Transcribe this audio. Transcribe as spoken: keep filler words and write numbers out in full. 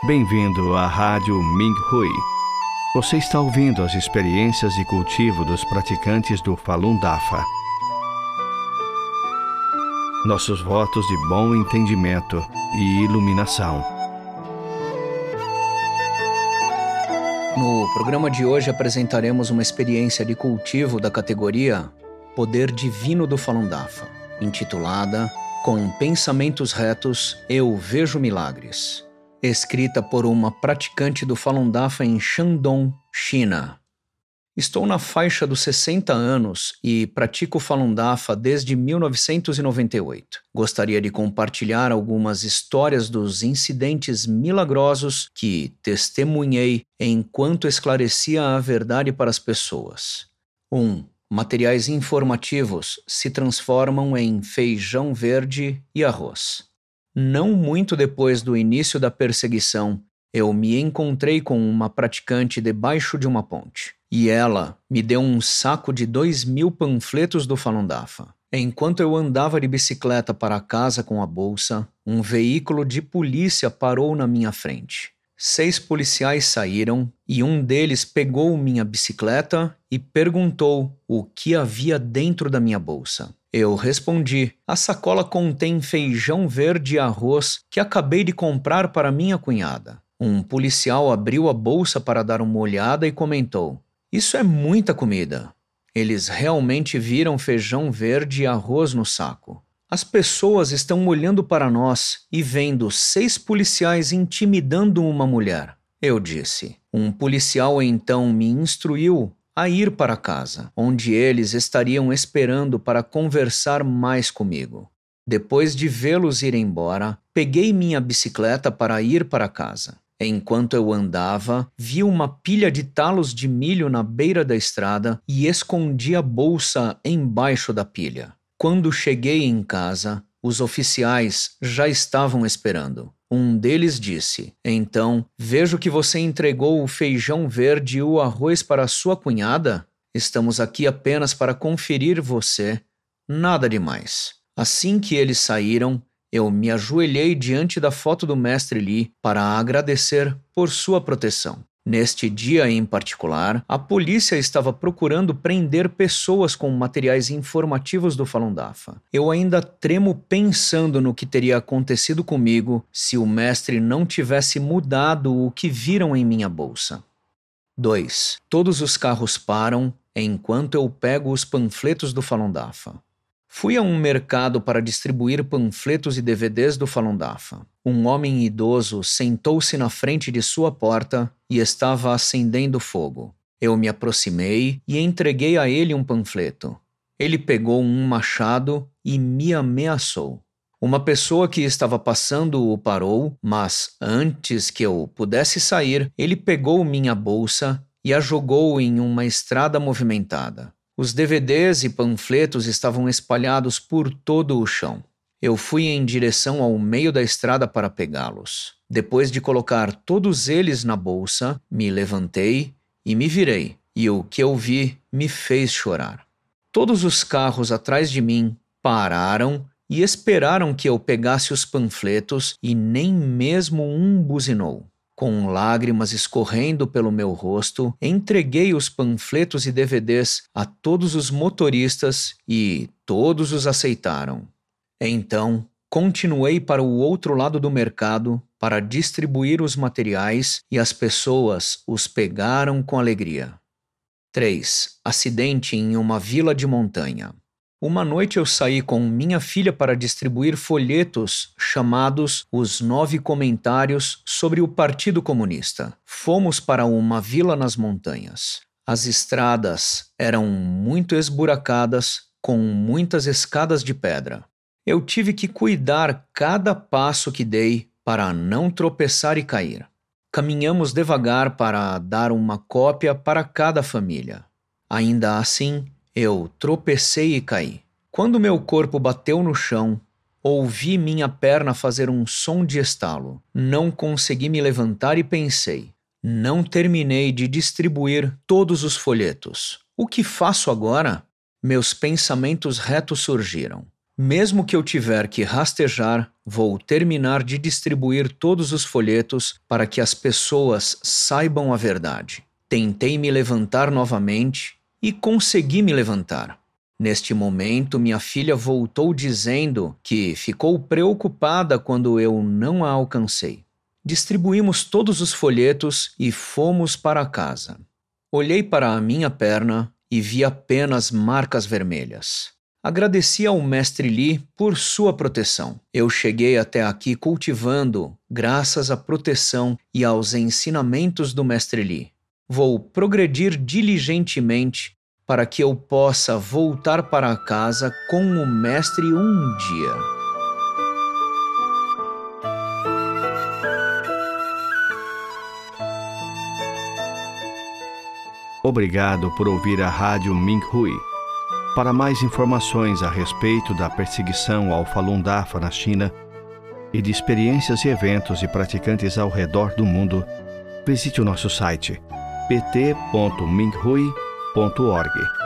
Bem-vindo à Rádio Minh Hui. Você está ouvindo as experiências de cultivo dos praticantes do Falun Dafa. Nossos votos de bom entendimento e iluminação. No programa de hoje apresentaremos uma experiência de cultivo da categoria Poder Divino do Falun Dafa, intitulada Com Pensamentos Retos Eu Vejo Milagres, escrita por uma praticante do Falun Dafa em Shandong, China. Estou na faixa dos sessenta anos e pratico Falun Dafa desde mil novecentos e noventa e oito. Gostaria de compartilhar algumas histórias dos incidentes milagrosos que testemunhei enquanto esclarecia a verdade para as pessoas. um. Materiais informativos se transformam em feijão verde e arroz. Não muito depois do início da perseguição, eu me encontrei com uma praticante debaixo de uma ponte, e ela me deu um saco de dois mil panfletos do Falun Dafa. Enquanto eu andava de bicicleta para casa com a bolsa, um veículo de polícia parou na minha frente. Seis policiais saíram e um deles pegou minha bicicleta e perguntou o que havia dentro da minha bolsa. Eu respondi: a sacola contém feijão verde e arroz que acabei de comprar para minha cunhada. Um policial abriu a bolsa para dar uma olhada e comentou: isso é muita comida. Eles realmente viram feijão verde e arroz no saco. As pessoas estão olhando para nós e vendo seis policiais intimidando uma mulher, eu disse. Um policial então me instruiu a ir para casa, onde eles estariam esperando para conversar mais comigo. Depois de vê-los ir embora, peguei minha bicicleta para ir para casa. Enquanto eu andava, vi uma pilha de talos de milho na beira da estrada e escondi a bolsa embaixo da pilha. Quando cheguei em casa, os oficiais já estavam esperando. Um deles disse: então, vejo que você entregou o feijão verde e o arroz para sua cunhada? Estamos aqui apenas para conferir você. Nada demais. Assim que eles saíram, eu me ajoelhei diante da foto do mestre Li para agradecer por sua proteção. Neste dia em particular, a polícia estava procurando prender pessoas com materiais informativos do Falun Dafa. Eu ainda tremo pensando no que teria acontecido comigo se o mestre não tivesse mudado o que viram em minha bolsa. dois. Todos os carros param enquanto eu pego os panfletos do Falun Dafa. Fui a um mercado para distribuir panfletos e D V Ds do Falun Dafa. Um homem idoso sentou-se na frente de sua porta e estava acendendo fogo. Eu me aproximei e entreguei a ele um panfleto. Ele pegou um machado e me ameaçou. Uma pessoa que estava passando o parou, mas antes que eu pudesse sair, ele pegou minha bolsa e a jogou em uma estrada movimentada. Os D V Ds e panfletos estavam espalhados por todo o chão. Eu fui em direção ao meio da estrada para pegá-los. Depois de colocar todos eles na bolsa, me levantei e me virei, e o que eu vi me fez chorar. Todos os carros atrás de mim pararam e esperaram que eu pegasse os panfletos e nem mesmo um buzinou. Com lágrimas escorrendo pelo meu rosto, entreguei os panfletos e D V Ds a todos os motoristas e todos os aceitaram. Então, continuei para o outro lado do mercado para distribuir os materiais e as pessoas os pegaram com alegria. três. Acidente em uma vila de montanha. Uma noite eu saí com minha filha para distribuir folhetos chamados Os Nove Comentários sobre o Partido Comunista. Fomos para uma vila nas montanhas. As estradas eram muito esburacadas, com muitas escadas de pedra. Eu tive que cuidar cada passo que dei para não tropeçar e cair. Caminhamos devagar para dar uma cópia para cada família. Ainda assim, eu tropecei e caí. Quando meu corpo bateu no chão, ouvi minha perna fazer um som de estalo. Não consegui me levantar e pensei: não terminei de distribuir todos os folhetos. O que faço agora? Meus pensamentos retos surgiram. Mesmo que eu tiver que rastejar, vou terminar de distribuir todos os folhetos para que as pessoas saibam a verdade. Tentei me levantar novamente e consegui me levantar. Neste momento, minha filha voltou dizendo que ficou preocupada quando eu não a alcancei. Distribuímos todos os folhetos e fomos para casa. Olhei para a minha perna e vi apenas marcas vermelhas. Agradeci ao mestre Li por sua proteção. Eu cheguei até aqui cultivando graças à proteção e aos ensinamentos do mestre Li. Vou progredir diligentemente para que eu possa voltar para casa com o mestre um dia. Obrigado por ouvir a Rádio Minhui. Para mais informações a respeito da perseguição ao Falun Dafa na China e de experiências e eventos de praticantes ao redor do mundo, visite o nosso site p t ponto minhui ponto org.